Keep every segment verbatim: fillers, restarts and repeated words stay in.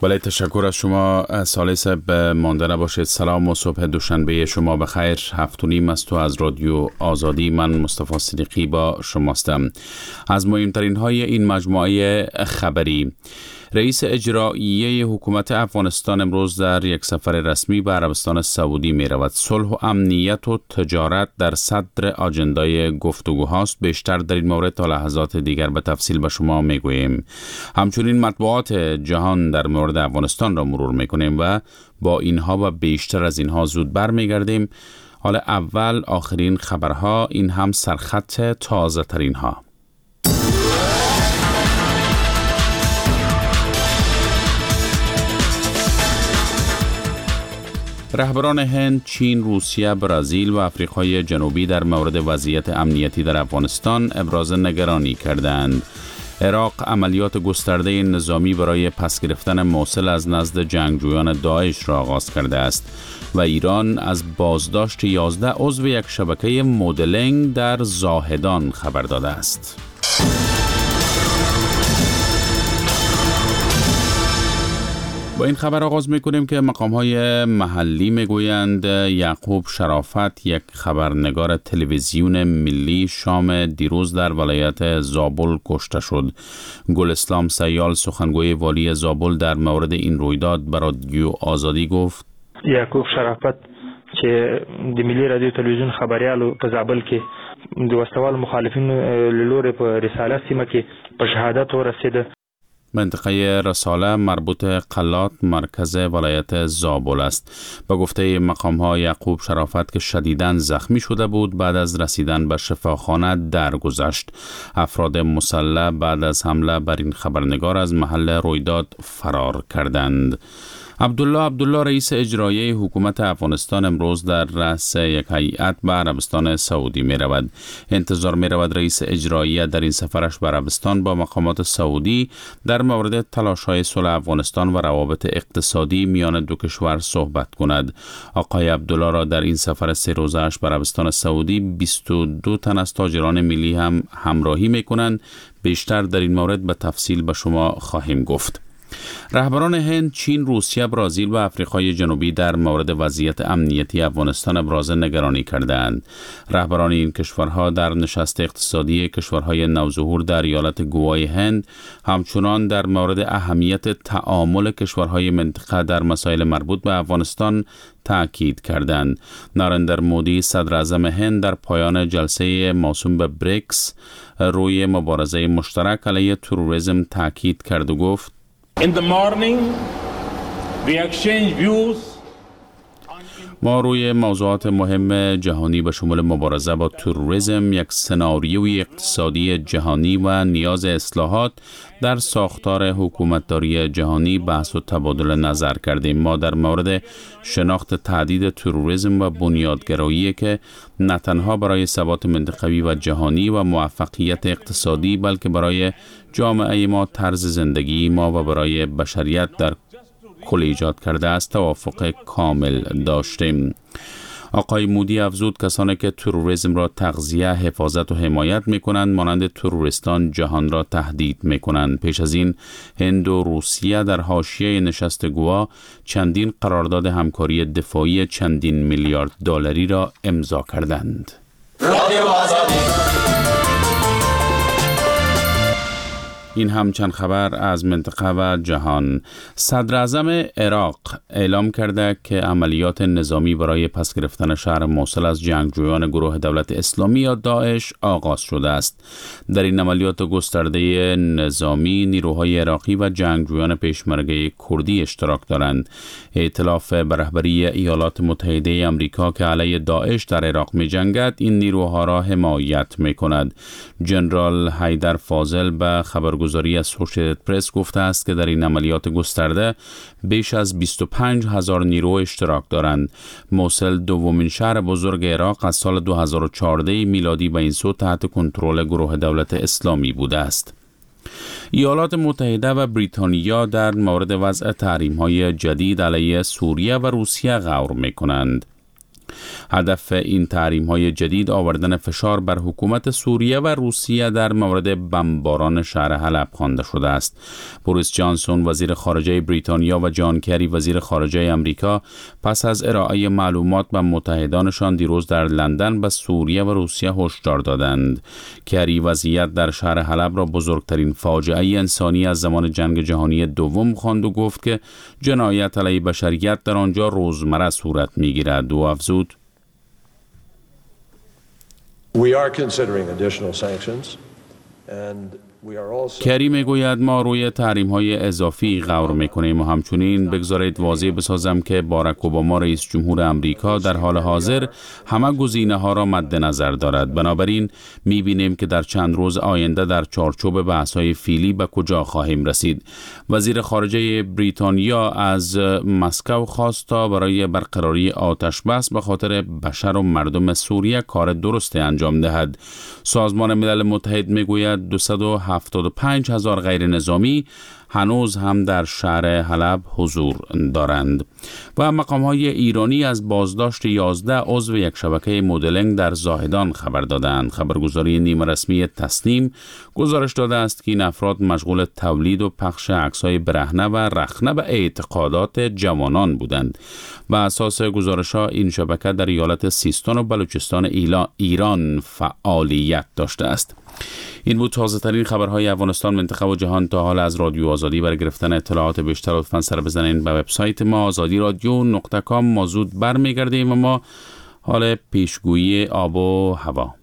بله، تشکر از شما ثالث. به مانده نباشید. سلام و صبح دوشنبه شما بخیر. هفت و نیم است و از رادیو آزادی من مصطفی صدیقی با شماستم. از مهمترین های این مجموعه خبری: رئیس اجرایی حکومت افغانستان امروز در یک سفر رسمی به عربستان سعودی می رود. صلح و امنیت و تجارت در صدر آجندای گفتگوهاست. بیشتر در این مورد تا لحظات دیگر به تفصیل به شما می گوییم. همچنین مطبوعات جهان در مورد افغانستان را مرور می کنیم و با اینها و بیشتر از اینها زود بر می گردیم. حالا اول آخرین خبرها، این هم سرخط تازه ترین ها. رهبران هند، چین، روسیه، برزیل و آفریقای جنوبی در مورد وضعیت امنیتی در افغانستان ابراز نگرانی کردند. عراق عملیات گسترده نظامی برای پس گرفتن موصل از نزد جنگجویان داعش را آغاز کرده است و ایران از بازداشت یازده عضو یک شبکه مدلینگ در زاهدان خبر داده است. با این خبر آغاز می‌کنیم که مقام‌های محلی می‌گویند یعقوب شرافت، یک خبرنگار تلویزیون ملی، شام دیروز در ولایت زابل کشته شد. گل اسلام سیال، سخنگوی والی زابل، در مورد این رویداد به رادیو آزادی گفت: یعقوب شرافت چې د ملي رادیو تلویزیون خبريالو په زابل کې د وسوال مخالفین له لوري په رساله سیمه کې په شهادت ورسېده. منطقه رساله مربوط قلات مرکز ولایت زابل است. به گفته مقام‌ها یعقوب شرافت که شدیداً زخمی شده بود بعد از رسیدن به شفاخانه درگذشت. افراد مسلح بعد از حمله بر این خبرنگار از محل رویداد فرار کردند. عبدالله عبدالله رئیس اجرایی حکومت افغانستان امروز در رأس یک هیئت به عربستان سعودی می رود. انتظار می رود رئیس اجرایی در این سفرش به عربستان با مقامات سعودی در مورد تلاش‌های صلح افغانستان و روابط اقتصادی میان دو کشور صحبت کند. آقای عبدالله را در این سفر سه روزه‌اش به عربستان سعودی بیست و دو تن از تاجران ملی هم همراهی می کنند. بیشتر در این مورد به تفصیل به شما خواهیم گفت. رهبران هند، چین، روسیه، برزیل و آفریقای جنوبی در مورد وضعیت امنیتی افغانستان ابراز نگرانی کردند. رهبران این کشورها در نشست اقتصادی کشورهای نوظهور در ایالت گوای هند همچنان در مورد اهمیت تعامل کشورهای منطقه در مسائل مربوط به افغانستان تأکید کردند. نارندر مودی، صدر اعظم هند، در پایان جلسه موسوم به بریکس روی مبارزه مشترک علیه تروریسم تأکید کرد و گفت: In the morning, we exchange views. ما روی موضوعات مهم جهانی به شمول مبارزه با تروریسم، یک سناریوی اقتصادی جهانی و نیاز اصلاحات در ساختار حکومتداری جهانی بحث و تبادل نظر کردیم. ما در مورد شناخت تهدید تروریسم و بنیادگرایی که نه تنها برای ثبات منطقوی و جهانی و موفقیت اقتصادی بلکه برای جامعه ما، طرز زندگی ما و برای بشریت در کل ایجاد کرده است توافق کامل داشتیم. آقای مودی افزود کسانی که تروریسم را تغذیه، حفاظت و حمایت می کنند مانند تروریستان جهان را تهدید می کنند. پیش از این هند و روسیه در حاشیه نشست گوا چندین قرارداد همکاری دفاعی چندین میلیارد دلاری را امضا کردند. این هم چند خبر از منطقه و جهان. صدر اعظم عراق اعلام کرده که عملیات نظامی برای پس گرفتن شهر موصل از جنگجویان گروه دولت اسلامی یا داعش آغاز شده است. در این عملیات گسترده نظامی نیروهای عراقی و جنگجویان پیشمرگه کردی اشتراک دارند. ائتلاف به رهبری ایالات متحده آمریکا که علیه داعش در عراق می جنگد این نیروها را حمایت می کند. جنرال حیدر فاضل به خبرگزاری اسوشییتد پرس گفته است که در این عملیات گسترده بیش از بیست و پنج هزار نیرو اشتراک دارند. موصل دومین شهر بزرگ عراق از سال دو هزار و چهارده میلادی به این سو تحت کنترل گروه دولت اسلامی بوده است. ایالات متحده و بریتانیا در مورد وضع تحریم‌های جدید علیه سوریه و روسیه غور می‌کنند. هدف این تحریم‌های جدید آوردن فشار بر حکومت سوریه و روسیه در مورد بمباران شهر حلب خوانده شده است. بوریس جانسون وزیر خارجه بریتانیا و جان کری وزیر خارجه امریکا پس از ارائه معلومات به متحدانشان دیروز در لندن به سوریه و روسیه هشدار دادند. کری وضعیت در شهر حلب را بزرگترین فاجعه انسانی از زمان جنگ جهانی دوم خواند و گفت که جنایت علیه بشریت در آنجا روزمره صورت می‌گیرد و افزود: We are considering additional sanctions and کری میگوید ما روی تحریم‌های اضافی غور می‌کنیم و همچنین بگذارید واضح بسازم که باراک اوباما رئیس جمهور امریکا در حال حاضر همه گزینه‌ها را مد نظر دارد. بنابراین می‌بینیم که در چند روز آینده در چارچوب بحث‌های فعلی به کجا خواهیم رسید. وزیر خارجه بریتانیا از مسکو خواست تا برای برقراری آتش بس به خاطر بشر و مردم سوریه کار درست انجام دهد. سازمان ملل متحد میگوید دویست و هفتاد و پنج هزار غیر نظامی هنوز هم در شهر حلب حضور دارند. و مقام‌های ایرانی از بازداشت یازده عضو یک شبکه مدلینگ در زاهدان خبر دادند. خبرگزاری نیمه رسمی تسنیم گزارش داده است که این افراد مشغول تولید و پخش عکس‌های برهنه و رخنه به اعتقادات جوانان بودند. و اساس گزارش‌ها این شبکه در ایالت سیستان و بلوچستان ایران فعالیت داشته است. این بود تازه ترین خبرهای افغانستان، منطقه و جهان تا حال. از رادیو آزادی برای گرفتن اطلاعات بیشتر لطفاً سر بزنید به وبسایت ما آزادی رادیو نقطه کام. ما زود برمیگردیم و ما حال پیشگویی آب و هوا.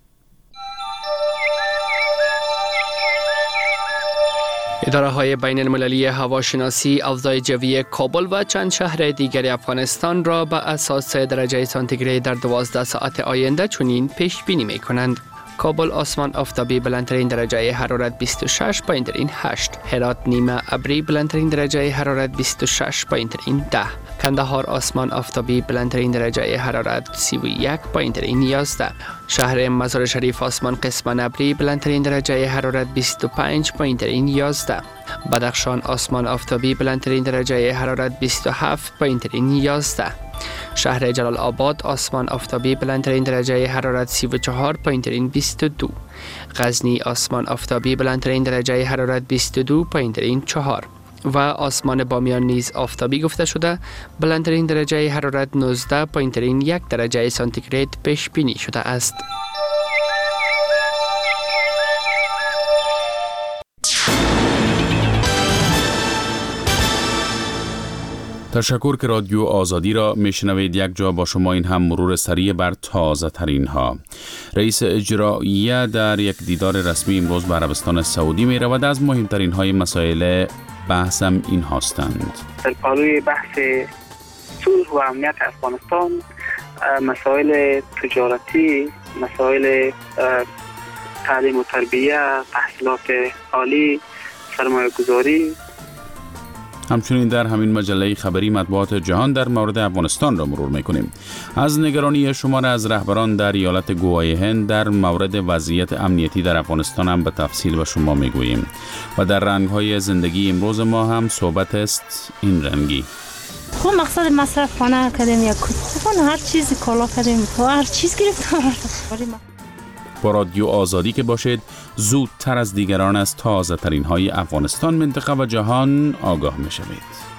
اداره های بین المللی هواشناسی افزای جوی کابل و چند شهر دیگر افغانستان را به اساس درجه سانتیگراد در دوازده ساعت آینده چنین پیش بینی می کنند: کابل آسمان آفتابی بلندترین درجه حرارت بیست و شش پایین‌ترین هشت، هرات نیمه ابری بلندترین درجه حرارت بیست و شش پایین‌ترین ده، کندهار آسمان آفتابی بلندترین درجه حرارت سی و یک پایین‌ترین یازده، شهر مزار شریف آسمان قسماً ابری بلندترین درجه حرارت بیست و پنج پایین‌ترین یازده، بدخشان آسمان آفتابی بلندترین درجه حرارت بیست و هفت پایین‌ترین یازده، شهر جلال آباد آسمان آفتابی بلندترین درجه حرارت سی و چهار پایین‌ترین بیست و دو، غزنی آسمان آفتابی بلندترین درجه حرارت بیست و دو پایین‌ترین چهار و آسمان بامیان نیز آفتابی گفته شده بلندترین درجه حرارت نوزده پایین‌ترین یک درجه سانتیگراد پیش بینی شده است. تشکر که رادیو آزادی را میشنوید. یک جا با شما این هم مرور سریع بر تازه ترین ها. رئیس اجراییه در یک دیدار رسمی امروز به عربستان سعودی می رود. از مهمترین های مسائل بحثم این هستند: در پالوی بحث صلح و امنیت افغانستان، مسائل تجارتی، مسائل تعلیم و تربیه، تحصیلات عالی، سرمایه گذاری. همچنین در همین مجله خبری مطبوعات جهان در مورد افغانستان را مرور میکنیم. از نگرانی شمار از رهبران در ایالت گواهی هند در مورد وضعیت امنیتی در افغانستان هم به تفصیل به شما میگوییم. و در رنگ‌های زندگی امروز ما هم صحبت است این رنگی. خب مقصد مصرف خانه کردیم یا کتابخانه هر چیزی کالا کردیم و هر چیز گرفتیم. با رادیو آزادی که باشید زودتر از دیگران از تازه ترین های افغانستان، منطقه و جهان آگاه می شوید.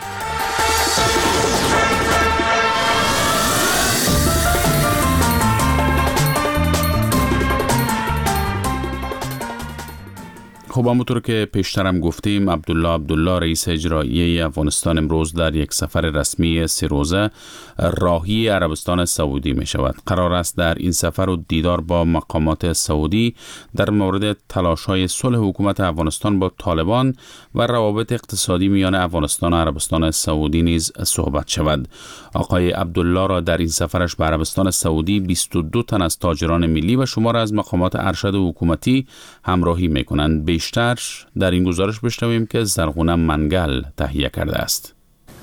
خب همونطور که پیشترم گفتیم، عبدالله عبدالله رئیس اجرایی افغانستان امروز در یک سفر رسمی سه روزه راهی عربستان سعودی می شود. قرار است در این سفر و دیدار با مقامات سعودی در مورد تلاش‌های صلح حکومت افغانستان با طالبان و روابط اقتصادی میان افغانستان و عربستان سعودی نیز صحبت شود. آقای عبدالله را در این سفرش به عربستان سعودی بیست و دو تن از تاجران ملی و شمار از مقامات ارشد حکومتی همراهی می کنند. بیشتر در این گزارش بشنویم که زرغونه منگل تهیه کرده است.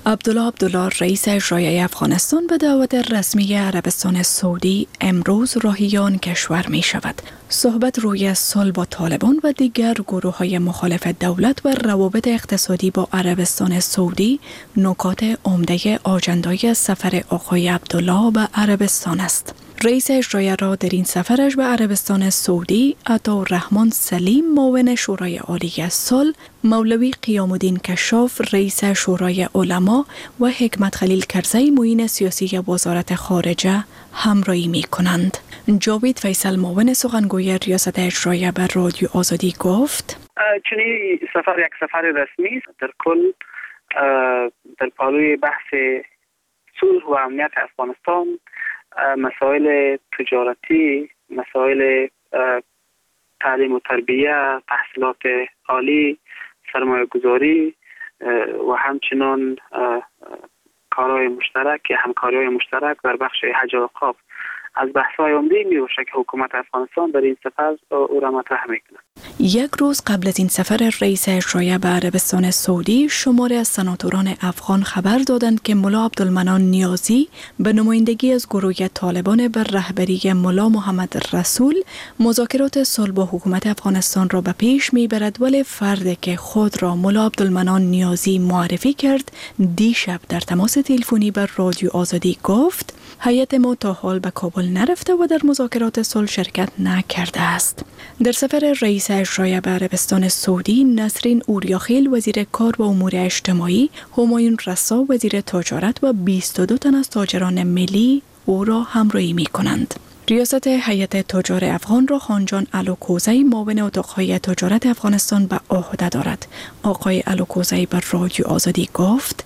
عبدالله عبدالله رئیس اجرایی افغانستان به دعوت رسمی عربستان سعودی امروز راهی آن کشور می شود. صحبت روی صلح با طالبان و دیگر گروه های مخالف دولت و روابط اقتصادی با عربستان سعودی نکات عمده آجندای سفر آقای عبدالله به عربستان است. رئیس اجرایی را در این سفرش به عربستان سعودی عطاالرحمن سلیم معاون شورای عالی صلح، مولوی قیام الدین کشاف رئیس شورای علما و حکمت خلیل کرزی معین سیاسی وزارت خارجه همراهی می کنند. جاوید فیصل معاون سخنگوی ریاست اجرایی به رادیو آزادی گفت: چنین سفر یک سفر رسمی است. در کل در پالوی بحث صلح و امنیت افغانستان مسائل تجارتی، مسائل تعلیم و تربیه، تحصیلات عالی، سرمایه گذاری و همچنان کارهای مشترک، همکاری‌های مشترک در بخش حج و اوقاف از بحث‌های عمده می‌باشد که حکومت افغانستان در این سفر او را مطرح می‌کند. یک روز قبل از این سفر رئیس اجرایی به عربستان سعودی، شماری از سناتوران افغان خبر دادند که ملا عبدالمنان نیازی به نمایندگی از گروه طالبان بر رهبری ملا محمد رسول مذاکرات صلح با حکومت افغانستان را به پیش میبرد، ولی فردی که خود را ملا عبدالمنان نیازی معرفی کرد دیشب در تماس تلفنی بر رادیو آزادی گفت: هیئت ما تا حال به کابل نرفته و در مذاکرات صلح شرکت نکرده است. در سفر رئیس اجرایی به عربستان سعودی، نسرین اوریاخیل وزیر کار و امور اجتماعی، همایون رسا وزیر تجارت و بیست و دو تن از تاجران ملی او را همراهی می کنند. ریاست هیئت تجار افغان را خانجان الوکوزی معاون اتاقهای تجارت افغانستان به عهده دارد. آقای الوکوزی بر رادیو آزادی گفت: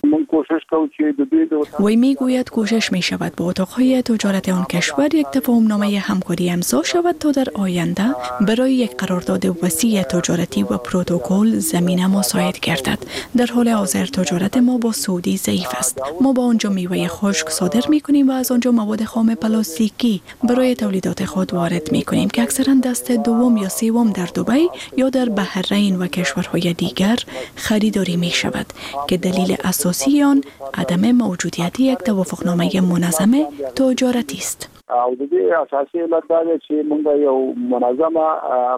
وی می گوید کوشش می شود با اتاقهای تجارت آن کشور یک تفاهم نامه همکاری امضا شود تا در آینده برای یک قرارداد وسیع تجارتی و پروتکل زمینه مساعد گردد. در حال حاضر تجارت ما با سعودی ضعیف است. ما با آنجا میوه خشک صادر می کنیم و از آنجا مواد خام پلاستیکی برای تولیدات خود وارد می کنیم که اکثرا دست دوم یا سوم در دبی یا در بحرین و کشورهای دیگر خریداری می شود که دلیل اساسی آن عدم موجودیت یک توافقنامه منظم تجارتی است. او د دې اساسي علت دا ده چې موږ یو منظمه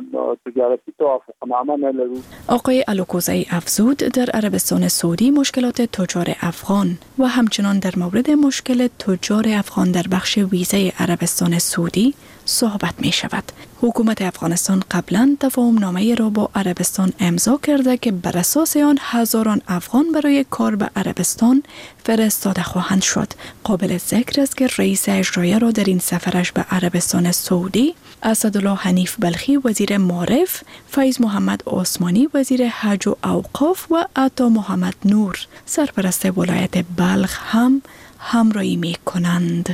تجارتی توافقنامه نه لرو. آقای الوکوزی افزود در عربستان سعودی مشکلات تجار افغان و همچنان در مورد مشکل تجار افغان در بخش ویزه عربستان سعودی صحبت می شود. حکومت افغانستان قبلا تفاهم نامه را با عربستان امضا کرده که بر اساس آن هزاران افغان برای کار به عربستان فرستاده خواهند شد. قابل ذکر است که رئیس اجرایی را در این سفرش به عربستان سعودی اسدالله حنیف بلخی وزیر معارف، فیض محمد عثمانی وزیر حج و اوقاف و عطا محمد نور سرپرست ولایت بلخ هم همراهی می کنند.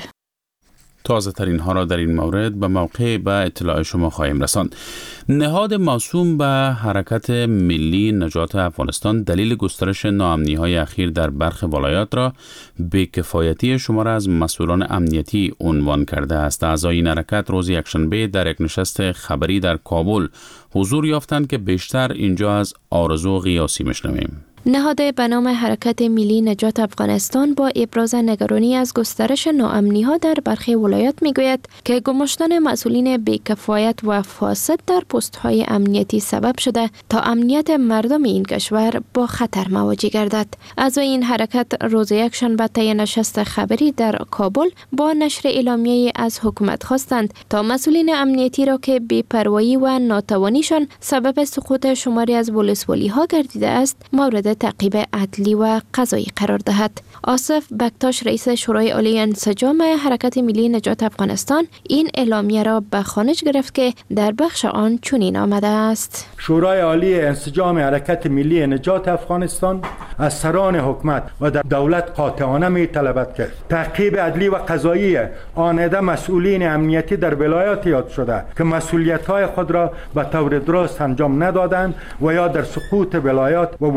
تازه ترین ها را در این مورد به موقع به اطلاع شما خواهیم رساند. نهاد موسوم به حرکت ملی نجات افغانستان دلیل گسترش ناامنی های اخیر در برخی ولایات را بی‌کفایتی شمار از مسئولان امنیتی عنوان کرده است. اعضای این حرکت روز یکشنبه در یک نشست خبری در کابل حضور یافتند که بیشتر اینجا از آرزو قیاسی میشنویم. نهاد به نام حرکت ملی نجات افغانستان با ابراز نگرانی از گسترش ناامنی‌ها در برخی ولایات میگوید که گماشتن مسئولین بی‌کفایت و فاسد در پست‌های امنیتی سبب شده تا امنیت مردم این کشور با خطر مواجه گردد. اعضای این حرکت روز یکشنبه طی نشست خبری در کابل با نشر اعلامیه‌ای از حکومت خواستند تا مسئولین امنیتی را که بی‌پروایی و ناتوانیشان سبب سقوط شماری از ولسوالی‌ها گردیده است مورد تعقیب عدلی و قضایی قرار دهد. آصف بکتاش رئیس شورای عالی انسجام حرکت ملی نجات افغانستان این اعلامیه را به خوانش گرفت که در بخش آن چنین آمده است: شورای عالی انسجام حرکت ملی نجات افغانستان از سران حکومت و در دولت قاطعانه می طلبد که تعقیب عدلی و قضایی آنده مسئولین امنیتی در ولایات یاد شده که مسئولیت‌های خود را به طور درست انجام ندادند و یا در سقوط ولایات و ولسوالی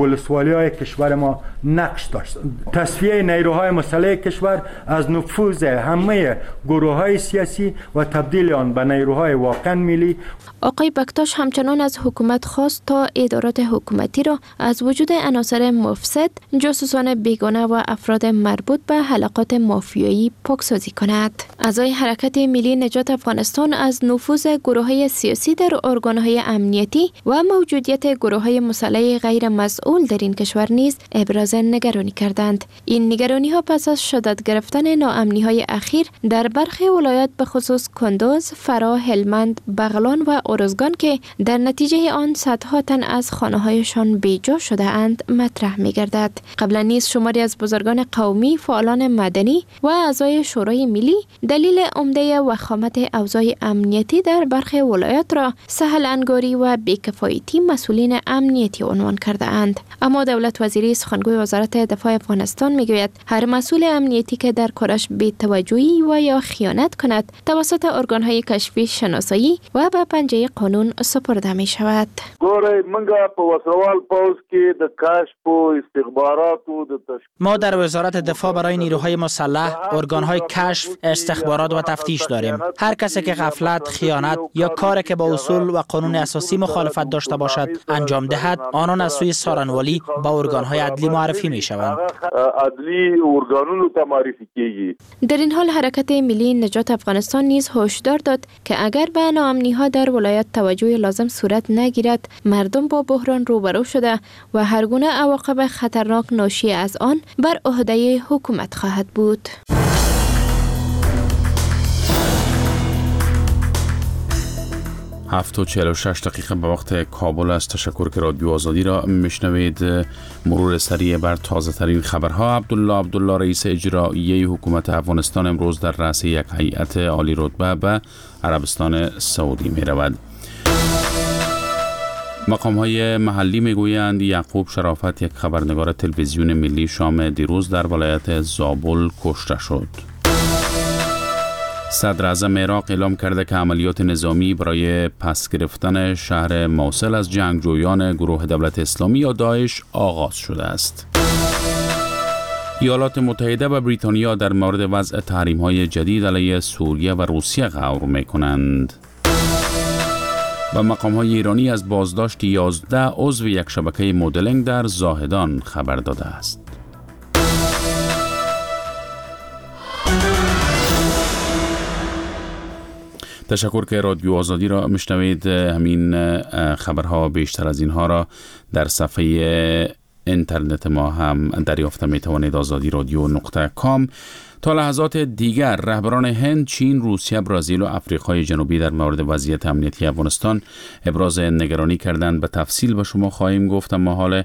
های کشور ما نقش داشت. تصفیه نیروهای مسلح کشور از نفوذ همه گروه های سیاسی و تبدیل آن به نیروهای واقعا ملی. آقای بکتاش همچنان از حکومت خواست تا ادارات حکومتی را از وجود عناصر مفسد، جاسوسان بیگانه و افراد مربوط به حلقات مافیایی پاکسازی کند. اعضای حرکت ملی نجات افغانستان از نفوذ گروه‌های سیاسی در ارگان‌های امنیتی و موجودیت گروه‌های مسلح غیر مسئول در این کشور نیز ابراز نگرانی کردند. این نگرانی‌ها پس از شدت گرفتن ناامنی‌های اخیر در برخی ولایات به خصوص کندوز، فرا، هلمند، بغلان و ارزگان که در نتیجه آن صدها تن از خانه‌هایشان بیجا شده اند مطرح می‌گردد. قبلا نیز شماری از بزرگان قومی، فعالان مدنی و اعضای شورای ملی دلیل عمده وخامت اوضاع امنیتی در برخی ولایات را سهل انگاری و بی‌کفایتی مسئولین امنیتی عنوان کرده اند. اما دولت وزیری سخنگوی وزارت دفاع افغانستان میگوید هر مسئول امنیتی که در کارش بی‌توجهی و یا خیانت کند توسط ارگان‌های کشفی شناسایی و به پنجه قانون سپرده می شود. ما در وزارت دفاع برای نیروهای مسلح ارگان‌های کشف، استخبارات و تفتیش داریم. هر کسی که غفلت، خیانت یا کاری که با اصول و قانون اساسی مخالفت داشته باشد انجام دهد، آنان از سوی سارنوالی با ارگان‌های عدلی معرفی می شوند. در این حال حرکت ملی نجات افغانستان نیز هشدار داد که اگر به ناامنی‌ها در ولایت توجه لازم صورت نگیرد، مردم با بحران روبرو شده و هر گونه عواقب خطرناک ناشی از آن بر عهده حکومت خواهد بود. هفت و چهل و شش دقیقه به وقت کابل است. تشکر که رادیو آزادی را میشنوید. مرور سریع بر تازه ترین خبرها. عبدالله عبدالله رئیس اجرایی حکومت افغانستان امروز در رأس یک هیئت عالی رتبه به عربستان سعودی می رود. مقام های محلی می گویند یعقوب شرافت، یک خبرنگار تلویزیون ملی، شام دیروز در ولایت زابل کشته شد. صدر اعظم عراق اعلام کرده که عملیات نظامی برای پس گرفتن شهر موصل از جنگجویان گروه دولت اسلامی یا داعش آغاز شده است. ایالات متحده و بریتانیا در مورد وضع تحریم‌های جدید علیه سوریه و روسیه غور می‌کنند. و مقام‌های ایرانی از بازداشت یازده عضو یک شبکه مدلینگ در زاهدان خبر داده است. تشکر که رادیو آزادی را میشنوید. همین خبرها بیشتر از اینها را در صفحه اینترنت ما هم دریافت می توانید. آزادی رادیو نقطه کام. تا لحظات دیگر رهبران هند، چین، روسیه، برزیل و آفریقای جنوبی در مورد وضعیت امنیتی افغانستان ابراز نگرانی کردند. به تفصیل به شما خواهیم گفت، اما حال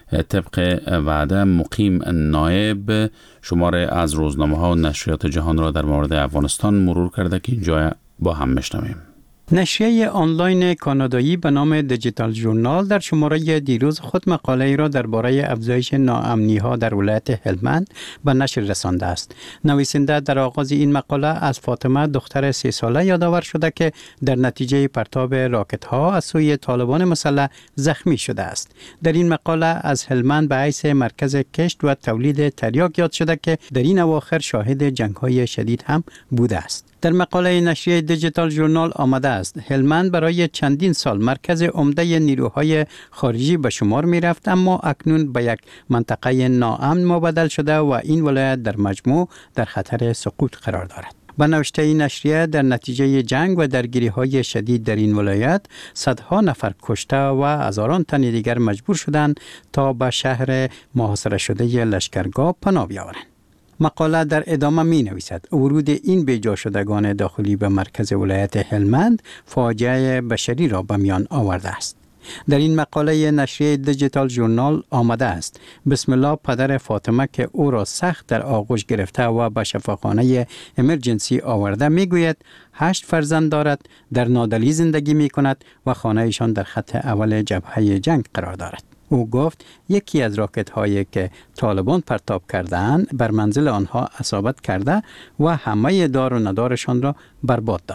طبق وعده مقیم نایب شماره از روزنامه ها و نشریات جهان را در مورد افغانستان مرور کرده که اینجا با هم میشنویم. نشریه آنلاین کانادایی به نام دیجیتال ژورنال در شماره دیروز خود مقاله را درباره افزایش ناامنی‌ها در ولایت هلمند به نشر رسانده است. نویسنده در آغاز این مقاله از فاطمه دختر سه ساله یادآور شده که در نتیجه پرتاب راکت‌ها از سوی طالبان مسلح زخمی شده است. در این مقاله از هلمند به حیث مرکز کشت و تولید تریاک یاد شده که در این اواخر شاهد جنگ‌های شدید هم بوده است. در مقاله نشریه دیجیتال ژورنال آمده است هلمند برای چندین سال مرکز عمده نیروهای خارجی به شمار می رفت، اما اکنون به یک منطقه ناامن مبدل شده و این ولایت در مجموع در خطر سقوط قرار دارد. به نوشته این نشریه در نتیجه جنگ و درگیری‌های شدید در این ولایت صدها نفر کشته و هزاران تن دیگر مجبور شدند تا به شهر محاصره شده لشکرگاه پناه بیاورند. مقاله در ادامه می نویسد ورود این بیجا شدگان داخلی به مرکز ولایت هلمند فاجعه بشری را به میان آورده است. در این مقاله نشریه دیجیتال ژورنال آمده است بسم الله پدر فاطمه که او را سخت در آغوش گرفته و به شفاخانه امرجنسی آورده می گوید هشت فرزند دارد، در نادلی زندگی می کند و خانه ایشان در خط اول جبهه جنگ قرار دارد. او گفت یکی از راکت هایی که طالبان پرتاب کردند بر منزل آنها اصابت کرده و همه دار و ندارشان را برباد داد.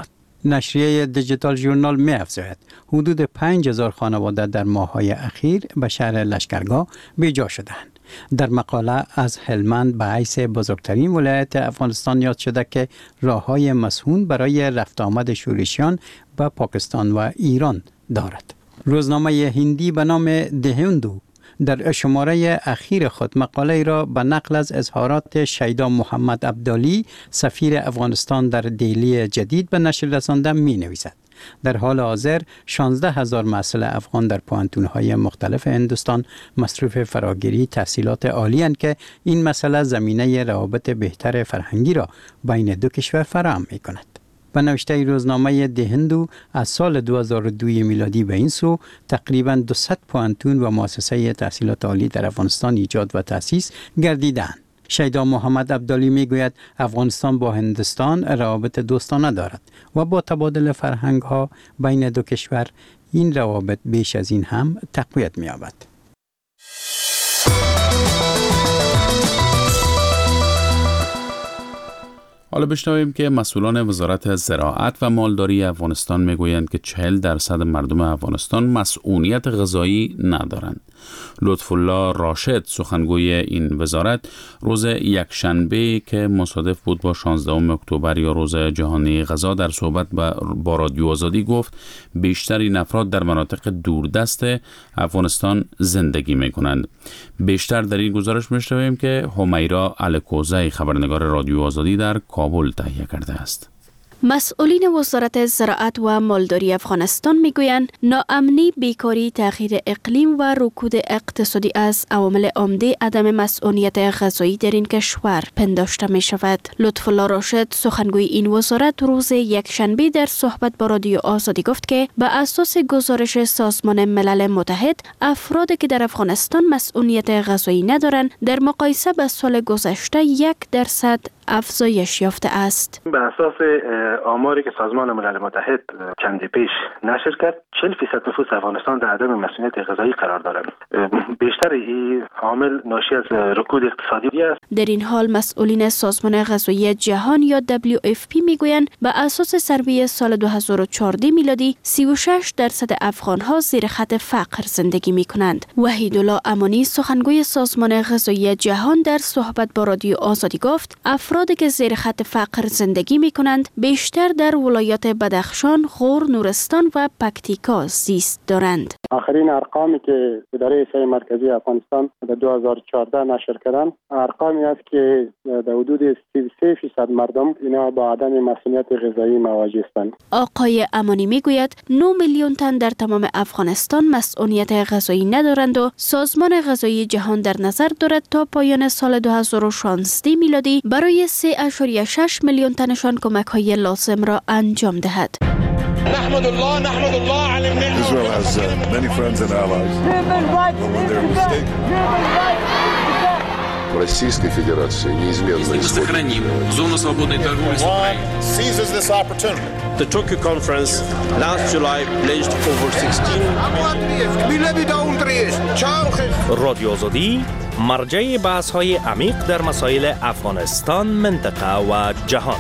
نشریه دیجیتال ژورنال می افزاید حدود پنج هزار خانواده در ماه‌های اخیر به شهر لشکرگاه بیجا شدند. در مقاله از هلمند به حیث بزرگترین ولایت افغانستان یاد شده که راه‌های مسهون برای رفت آمد شورشیان به پاکستان و ایران دارد. روزنامه هندی به نام دهندو در شماره اخیر خود مقاله را به نقل از اظهارات شیدا محمد عبدالی سفیر افغانستان در دهلی جدید به نشر رسانده می نویسد. در حال حاضر شانزده هزار محصل افغان در پوهنتون‌های مختلف هندوستان مصروف فراگیری تحصیلات عالی اند که این مسئله زمینه روابط بهتر فرهنگی را بین دو کشور فراهم می کند. به نوشته روزنامه دهندو از سال دو هزار و دو میلادی به این سو تقریباً دویست پوهنتون و مؤسسه تحصیلات عالی در افغانستان ایجاد و تأسیس گردیدند. شیدا محمد عبدالی میگوید افغانستان با هندوستان روابط دوستانه دارد و با تبادل فرهنگ ها بین دو کشور این روابط بیش از این هم تقویت می‌یابد. حالا بشنویم که مسئولان وزارت زراعت و مالداری افغانستان میگویند که چهل درصد مردم افغانستان مسئولیت غذایی ندارند. لطف الله راشد سخنگوی این وزارت روز یکشنبه که مصادف بود با شانزدهم اکتبر یا روز جهانی غذا در صحبت با رادیو آزادی گفت بیشترین افراد در مناطق دوردست افغانستان زندگی میکنند. بیشتر در این گزارش میشنویم که همیرا الکوزی خبرنگار رادیو آزادی در کابل تهیه کرده است. مسئولین وزارت زراعت و مالداری افغانستان میگویند ناامنی، بیکاری، تغییر اقلیم و رکود اقتصادی از عوامل عمده عدم مسئولیت غذایی در این کشور پنداشته می شود. لطف الله راشد سخنگوی این وزارت روز یکشنبه در صحبت با رادیو آزادی گفت که به اساس گزارش سازمان ملل متحد افرادی که در افغانستان مسئولیت غذایی ندارند در مقایسه با سال گذشته یک درصد افزایش یافته است. به اساس آماری که سازمان ملل متحد چندی پیش نشر کرد، چهل فیصد نفوس افغانستان در عدم مسئولیت غذایی قرار دارند. بیشتر این عامل ناشی از رکود اقتصادی است. در این حال مسئولین سازمان غذایی جهان یا دبلیو اف پی میگویند به اساس سروی سال دو هزار و چهارده میلادی سی و شش درصد افغان‌ها زیر خط فقر زندگی می‌کنند. وحیدالله امانی سخنگوی سازمان غذایی جهان در صحبت با رادیو آزادی گفت افرادی که زیر خط فقر زندگی می‌کنند بیشتر در ولایات بدخشان، غور، نورستان و پکتیکا زیست دارند. آخرین ارقامی که اداره صحه مرکزی افغانستان در دو هزار و چهارده نشر کردند، ارقامی است که در حدود سی و سه فیصد مردم اینا با عدم مسئولیت غذایی مواجه هستند. آقای امانی میگوید نه میلیون تن در تمام افغانستان مسئولیت غذایی ندارند و سازمان غذایی جهان در نظر دارد تا پایان سال دو هزار و شانزده میلادی برای سه ممیز شش میلیون تنشان کمک‌های لازم را انجام دهد. نحمد الله نحمد الله على النعمة. Israel has uh, many friends and allies. When they're mistaken. Российской Федерации неизменно сохраним зону свободной торговли с Украиной. Seizes this opportunity. The Tokyo conference last July pledged over sixteen. رادیو آزادی مرجع بحث‌های عمیق در مسائل افغانستان، منطقه و جهان.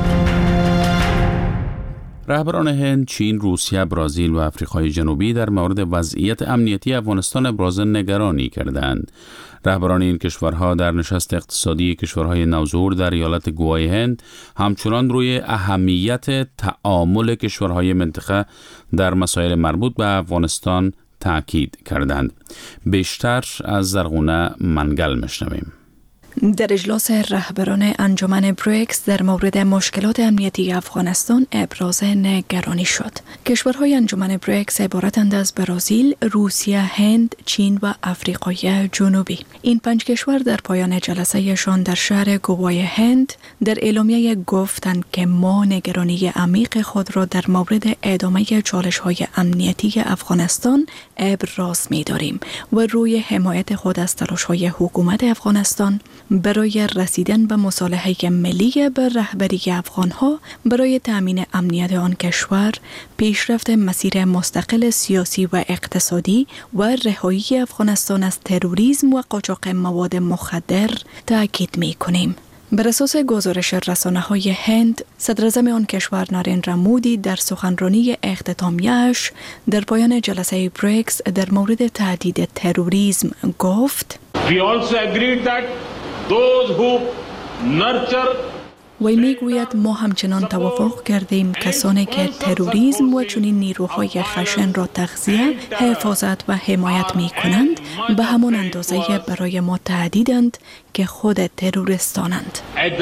رهبران هند، چین، روسیه، برزیل و آفریقای جنوبی در مورد وضعیت امنیتی افغانستان ابراز نگرانی کردند. رهبران این کشورها در نشست اقتصادی کشورهای نوظهور در ایالت گوای هند همچنان روی اهمیت تعامل کشورهای منطقه در مسائل مربوط به افغانستان تاکید کردند. بیشتر از زرغونه منگل میشنویم. در اجلاس رهبران انجمن بریکس در مورد مشکلات امنیتی افغانستان ابراز نگرانی شد. کشورهای انجمن بریکس عبارتند از برزیل، روسیه، هند، چین و آفریقای جنوبی. این پنج کشور در پایان جلسه شان در شهر گوای هند در اعلامیه گفتند که ما نگرانی عمیق خود را در مورد ادامه چالش‌های امنیتی افغانستان ابراز می‌داریم و روی حمایت خود از تلاش‌های حکومت افغانستان برای رسیدن به مصالحه ملی به رهبری افغانها برای تأمین امنیت آن کشور، پیشرفت مسیر مستقل سیاسی و اقتصادی و رهایی افغانستان از تروریسم و قاچاق مواد مخدر تاکید می‌کنیم. بر اساس گزارش رسانه‌های هند، صدراعظم آن کشور نارندرا مودی در سخنرانی اختتامیه‌اش در پایان جلسه بریکس در مورد تهدید تروریسم گفت: We also agreed that those who nurture وی میگوید ما همچنان توافق کردیم کسانی که تروریسم و چنین نیروهای خشن را تغذیه، حفاظت و حمایت می کنند به همان اندازه برای ما تهدیدند که خود تروریستانند.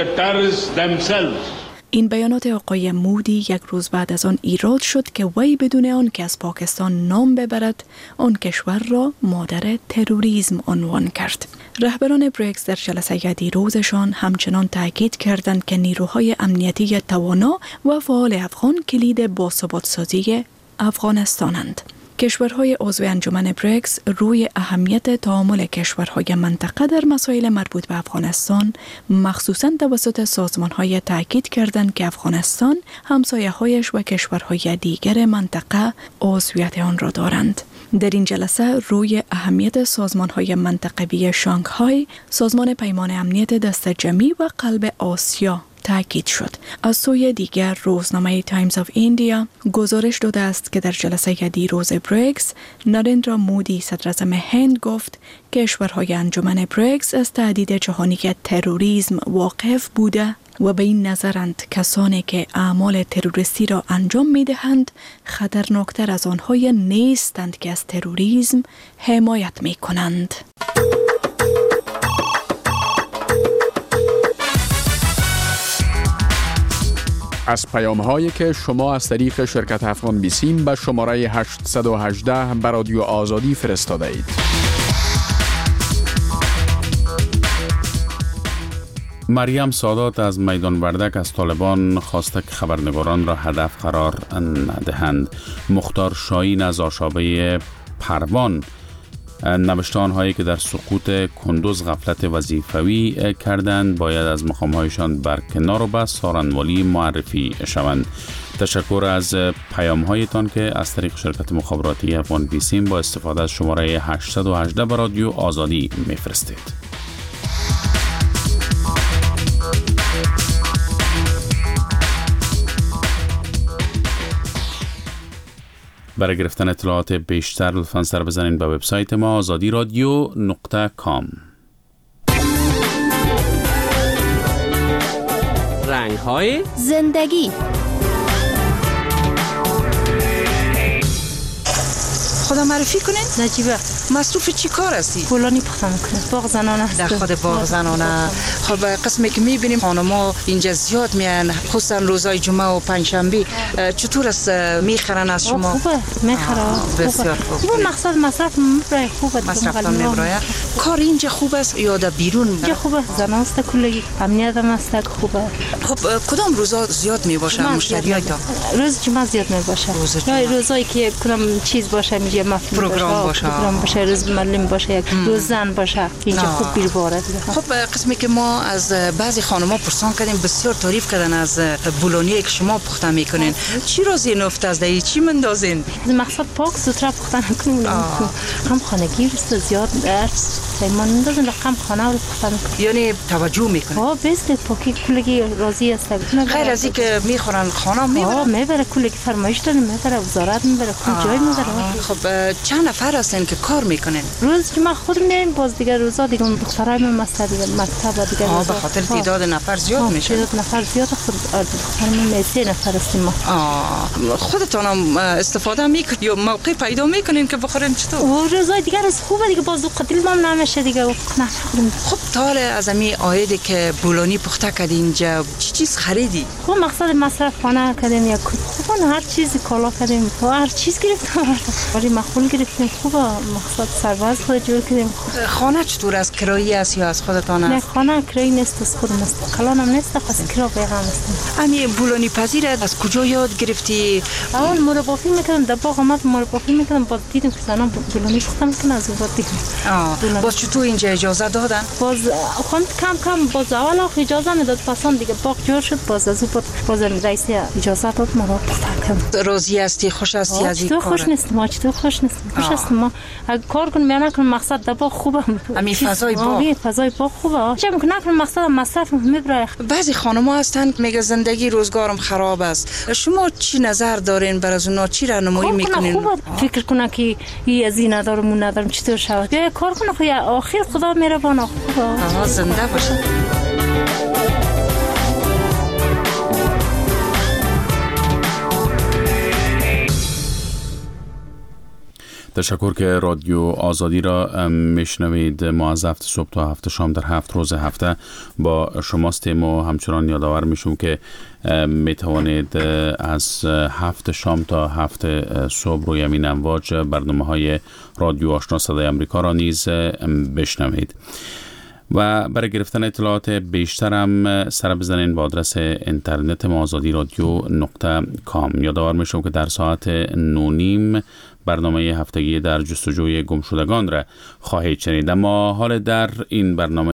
این بیانات آقای مودی یک روز بعد از آن ایراد شد که وی بدون آن که از پاکستان نام ببرد آن کشور را مادر تروریسم عنوان کرد. رهبران بریکس در جلسه دیروزشان همچنان تاکید کردند که نیروهای امنیتی توانا و فعال افغان کلید باثبات‌سازی افغانستانند. کشورهای عضو انجمن بریکس روی اهمیت تعامل کشورهای منطقه در مسائل مربوط به افغانستان مخصوصاً توسط سازمان‌های تاکید کردند که افغانستان همسایه‌هایش و کشورهای دیگر منطقه عضویت آن را دارند. در این جلسه روی اهمیت سازمان‌های منطقوی شانگهای، سازمان پیمان امنیت دست جمعی و قلب آسیا تاکید شد. از سوی دیگر روزنامه تایمز آف ایندیا گزارش داده است که در جلسه دیروز بریکس نارندرا مودی صدراعظم هند گفت کشورهای انجمن بریکس از تهدید جهانی تروریسم واقف بوده و به این نظرند کسانی که اعمال تروریستی را انجام می دهند خطرناکتر از آنهای نیستند که از تروریسم حمایت می کنند. از پیام هایی که شما از طریق شرکت افغان بیسیم به شماره هشتصد و هجده به رادیو آزادی فرستاده اید. مریم سادات از میدان وردک از طالبان خواسته که خبرنگاران را هدف قرار ندهند. مختار شاهین از آشابه پروان نوشتان هایی که در سقوط کندوز غفلت وظیفوی کردند باید از مقامهایشان برکنار و به سارنوالی معرفی شوند. تشکر از پیام هایتان که از طریق شرکت مخابراتی افغان بیسیم با استفاده از شماره هشتصد و هجده به رادیو آزادی میفرستید. برای گرفتن اطلاعات بیشتر لطفاً سر بزنید به وبسایت ما آزادی رادیو نقطه کام. رنگ‌های زندگی. خدا معرفی کنین؟ نجیبه. مصروف چی کار هستی؟ فلانی پخته میکنه. باغ زنانه هست. در خود باغ زنانه. خب قسمی که میبینیم خانما اینجا زیاد میان، خصوصا روزای جمعه و پنجشنبه. چطور است میخرن از شما؟ خوبه میخرن. بسیار خوب. خوبه مقصد مصرف میبره خوبه. مصرف میبره. کار اینجا خوب است یا در بیرون؟ اینجا خوبه. زنان است کلی. امنیت هم است خوبه. خب کدام روزا زیاد میباشه مشتریایتان؟ روز جمعه زیاد میباشه. روز جمعه. روزایی که کدام چیز باشه میگه مفهوم پروگرام باشه. پروگرام باشه. روز معلم باشه یک روز زن باشه اینجا خوب بیر باره. خب قسمی که ما از بعضی خانم‌ها پرسان کردیم بسیار تعریف کردن از بولونی که شما پخته میکنین. چی را زین افت از دی چی مندازین؟ مقصد پاک زودتر پخته نکنیم. هم خانگی است زیاد درس ما نندازیم رقم خانه رو پخته میکنیم. یعنی توجه میکنه. ها بیست پاکی کلگی راضی است. غیر از اینکه میخورن خانه میبرن. میبره کلگی فرمایش داره میبره وزارت میبره کل جای میبره. خب چند نفر هستین که کار میکنین؟ روز که ما خود میریم باز دیگه روزا دیگه اون دخترای من مستر دیگه مکتب دیگه. آه به خاطر تعداد نفر زیاد میشه. تعداد نفر زیاد خود دختر من سه نفر هستیم ما. آه خودتون هم استفاده میکنید یا موقع پیدا میکنین که بخورین چطور؟ و روزای دیگه روز خوبه دیگه باز قتل ما نمیشه دیگه نه نخوریم. خب تاله از امی آیدی که بولونی پخته کردی اینجا چی چیز خریدی؟ خب مقصد مصرف خانه کردیم یا خب هر چیزی کالا کردیم هر چیز گرفتیم. ولی مخول گرفتیم خوبه مقصد سرواز خود جور کردیم. خانه چطور از کرایی است یا از خودتان است؟ نه خانه کرایی نیست از خودم است. کلان هم نیست خاص کرا پیغام است. امی بولونی پذیر از کجا یاد گرفتی؟ اول مربافی میکردم در باغ آمد مربافی میکردم بعد دیدم که زنان بولونی پخته میکنن از بعد دیدم. آه با باز چطور اینجا اجازه دادن؟ باز خواند کم کم باز اول آخ اجازه میداد، پسان دیگه باغ جور شد، باز از او باز رئیس اجازه داد ما رو پختن. راضی هستی؟ خوش هستی از این کار؟ خوش نیستم، ما چطور خوش نیستم. خوش هستم ما. اگه کار کنم یا نکنم مقصد در باغ خوبه. همین فضای باغ. آره فضای باغ خوبه. چه میکنم نکنم مقصد مصرف میبره. بعضی خانم‌ها هستن میگه زندگی روزگارم خراب است. شما چی نظر دارین بر از اونا؟ چی راهنمایی میکنین؟ فکر کنه که این از این ندارم اون ندارم چطور شود. بیا کار کنه خو آخر خدا مهربان خوبه. آها زنده باشه. تشکر که رادیو آزادی را میشنوید. ما از هفت صبح تا هفت شام در هفت روز هفته با شماستیم و همچنان یادآور میشم که میتوانید از هفت شام تا هفت صبح روی همین امواج برنامه های رادیو آشنا صدای امریکا را نیز بشنوید. و برای گرفتن اطلاعات بیشتر هم سر بزنین با آدرس اینترنت ما آزادی رادیو نقطه کام. یادآور میشم که در ساعت نونیم برنامه هفتگی در جستجوی گمشدگان را خواهید شنید. اما حال در این برنامه